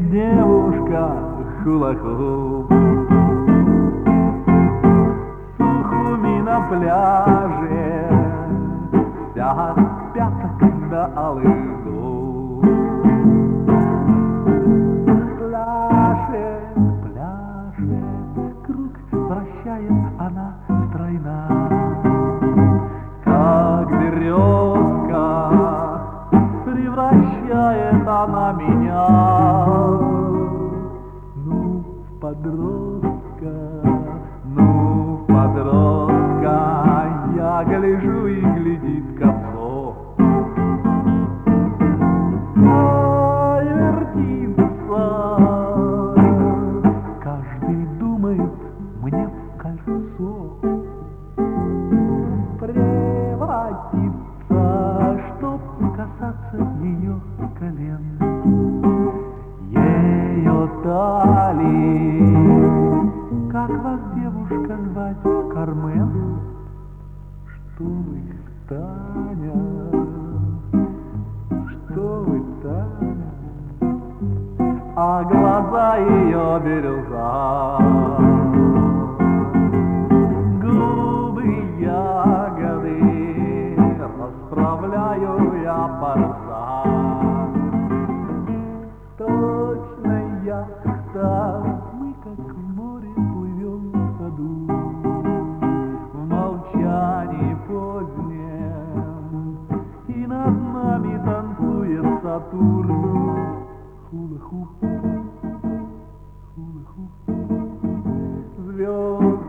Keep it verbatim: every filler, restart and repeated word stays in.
девушка хула-хуп. Сухуми на пляже, вся от пяток до алых губ. Пляшет, пляшет, круг вращает она стройна, как березка превращает она меня, ну, в подростка, ну, в подростка. Я гляжу, и глядит косо, ай, вертится. Каждый думает мне в кольцо превратиться, чтоб касаться ее колен. Ее талии, как вас, девушка, звать, Кармен? Что вы, Таня, что вы, Таня? А глаза ее бирюза, губы ягоды, расправляю я паруса. Точно яхта, мы как в море плывем в саду, в молчании позднем, и над нами танцует Сатурн. Хула-хуп, хула-хуп, звезд